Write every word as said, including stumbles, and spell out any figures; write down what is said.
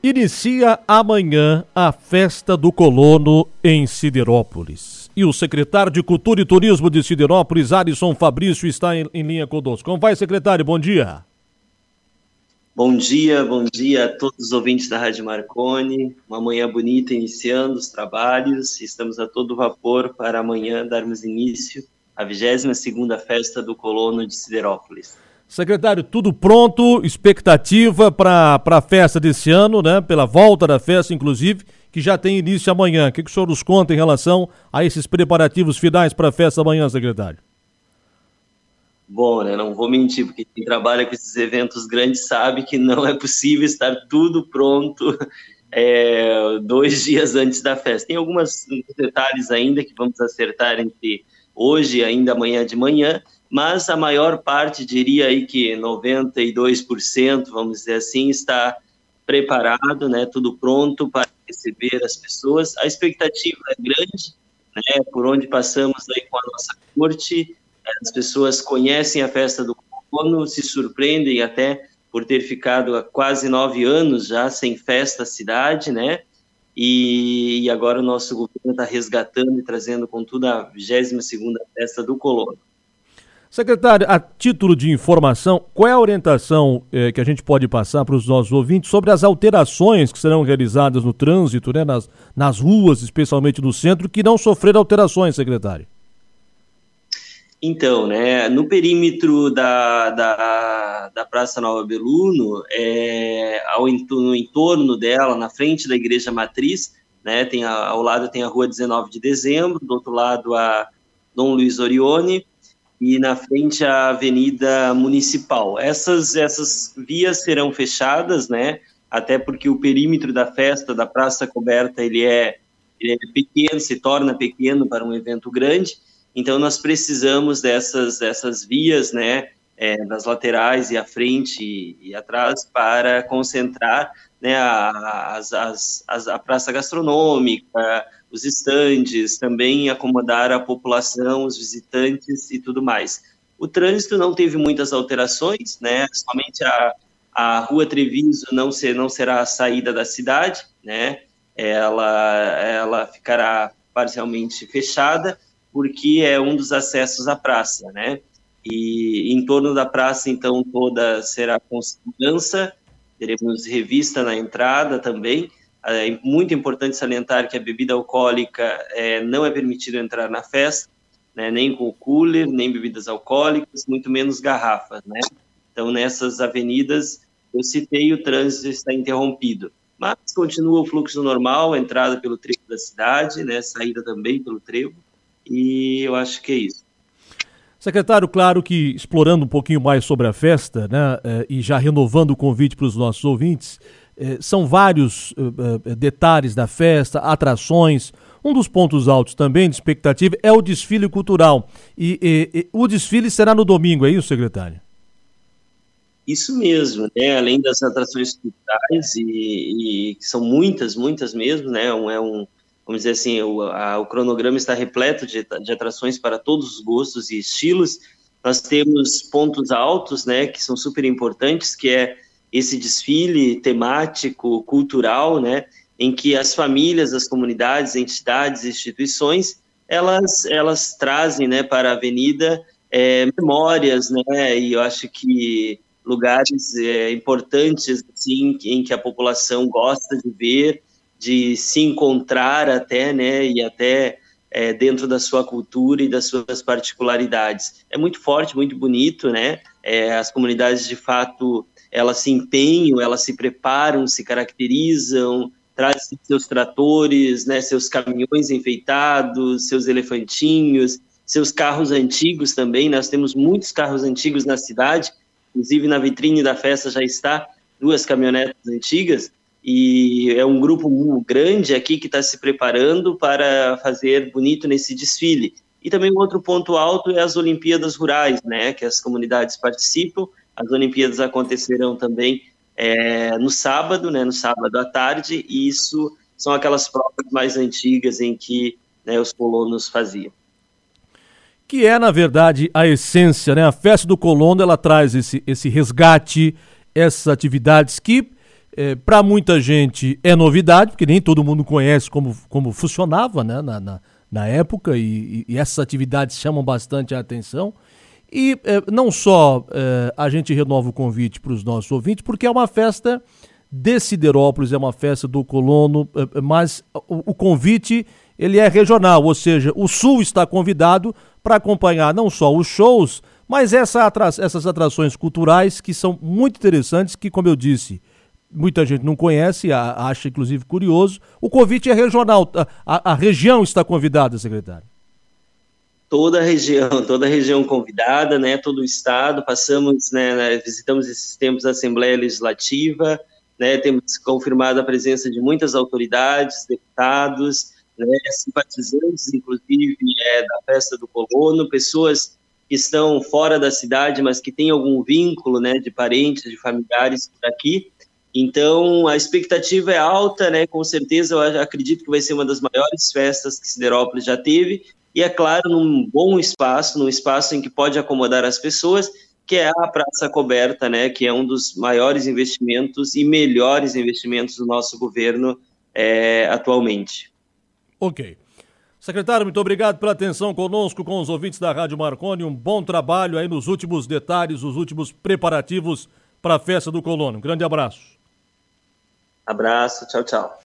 Inicia amanhã a Festa do Colono em Siderópolis. E o secretário de Cultura e Turismo de Siderópolis, Alisson Fabrício, está em, em linha conosco. Como vai, secretário? Bom dia. Bom dia, bom dia a todos os ouvintes da Rádio Marconi. Uma manhã bonita iniciando os trabalhos. Estamos a todo vapor para amanhã darmos início à vigésima segunda Festa do Colono de Siderópolis. Secretário, tudo pronto, expectativa para a festa desse ano, né? Pela volta da festa, inclusive, que já tem início amanhã. O que, que o senhor nos conta em relação a esses preparativos finais para a festa amanhã, secretário? Bom, né? Não vou mentir, porque quem trabalha com esses eventos grandes sabe que não é possível estar tudo pronto é, dois dias antes da festa. Tem alguns detalhes ainda que vamos acertar entre hoje e ainda amanhã de manhã, mas a maior parte, diria aí que noventa e dois por cento, vamos dizer assim, está preparado, né, tudo pronto para receber as pessoas. A expectativa é grande, né, por onde passamos aí com a nossa corte, as pessoas conhecem a festa do Colono, se surpreendem até por ter ficado há quase nove anos já sem festa à cidade, né, e, e agora o nosso governo está resgatando e trazendo com tudo a vigésima segunda Festa do Colono. Secretário, a título de informação, qual é a orientação eh, que a gente pode passar para os nossos ouvintes sobre as alterações que serão realizadas no trânsito, né, nas, nas ruas, especialmente no centro, que não sofreram alterações, secretário? Então, né, no perímetro da, da, da Praça Nova Beluno, é, ao, no entorno dela, na frente da Igreja Matriz, né, tem a, ao lado tem a Rua dezenove de dezembro, do outro lado a Dom Luiz Orione, e na frente a Avenida Municipal. Essas, essas vias serão fechadas, né? Até porque o perímetro da festa, da Praça Coberta, ele é, ele é pequeno, se torna pequeno para um evento grande, então nós precisamos dessas, dessas vias, né? É, das laterais e à frente e, e atrás para concentrar, né, a, as, as, as, a praça gastronômica, os estandes, também acomodar a população, os visitantes e tudo mais. O trânsito não teve muitas alterações, né, somente a, a Rua Treviso não, ser, não será a saída da cidade, né, ela, ela ficará parcialmente fechada, porque é um dos acessos à praça, né, e em torno da praça, então, toda será com segurança, teremos revista na entrada também. É muito importante salientar que a bebida alcoólica é, não é permitido entrar na festa, né, nem com cooler, nem bebidas alcoólicas, muito menos garrafas, né? Então, nessas avenidas, eu citei, o trânsito está interrompido, mas continua o fluxo normal, entrada pelo trevo da cidade, né, saída também pelo trevo, e eu acho que é isso. Secretário, claro que explorando um pouquinho mais sobre a festa, né, e já renovando o convite para os nossos ouvintes, são vários detalhes da festa, atrações. Um dos pontos altos também de expectativa é o desfile cultural. E, e, e o desfile será no domingo, é isso, secretário? Isso mesmo, né? Além das atrações culturais, e, e que são muitas, muitas mesmo, né? Um, é um Vamos dizer assim, o, a, o cronograma está repleto de, de atrações para todos os gostos e estilos. Nós temos pontos altos, né, que são super importantes, que é esse desfile temático, cultural, né, em que as famílias, as comunidades, entidades, instituições, elas, elas trazem, né, para a avenida é, memórias, né, e eu acho que lugares é, importantes, assim, em que a população gosta de ver, de se encontrar até, né, e até é, dentro da sua cultura e das suas particularidades. É muito forte, muito bonito, né, é, as comunidades, de fato, elas se empenham, elas se preparam, se caracterizam, trazem seus tratores, né, seus caminhões enfeitados, seus elefantinhos, seus carros antigos também. Nós temos muitos carros antigos na cidade, inclusive na vitrine da festa já está duas caminhonetas antigas, e é um grupo grande aqui que está se preparando para fazer bonito nesse desfile. E também um outro ponto alto é as Olimpíadas Rurais, né, que as comunidades participam. As Olimpíadas acontecerão também é, no sábado, né, no sábado à tarde, e isso são aquelas provas mais antigas em que, né, os colonos faziam. Que é, na verdade, a essência, né? A festa do colono, ela traz esse, esse resgate, essas atividades que É, para muita gente é novidade, porque nem todo mundo conhece como, como funcionava, né, na, na, na época, e, e essas atividades chamam bastante a atenção. E é, não só é, a gente renova o convite para os nossos ouvintes, porque é uma festa de Siderópolis, é uma festa do colono, é, mas o, o convite ele é regional, ou seja, o Sul está convidado para acompanhar não só os shows, mas essa atra- essas atrações culturais que são muito interessantes, que, como eu disse, muita gente não conhece, a, acha inclusive curioso. O convite é regional, a, a, a região está convidada, secretário. Toda a região, toda a região convidada, né, todo o estado, passamos, né, né, visitamos esses tempos a Assembleia Legislativa, né, temos confirmado a presença de muitas autoridades, deputados, né, simpatizantes, inclusive, é, da Festa do Colono, pessoas que estão fora da cidade, mas que têm algum vínculo, né, de parentes, de familiares por aqui. Então, a expectativa é alta, né, com certeza, eu acredito que vai ser uma das maiores festas que Siderópolis já teve, e é claro, num bom espaço, num espaço em que pode acomodar as pessoas, que é a Praça Coberta, né, que é um dos maiores investimentos e melhores investimentos do nosso governo é, atualmente. Ok. Secretário, muito obrigado pela atenção conosco, com os ouvintes da Rádio Marconi. Um bom trabalho aí nos últimos detalhes, os últimos preparativos para a Festa do Colono. Um grande abraço. Abraço, tchau, tchau.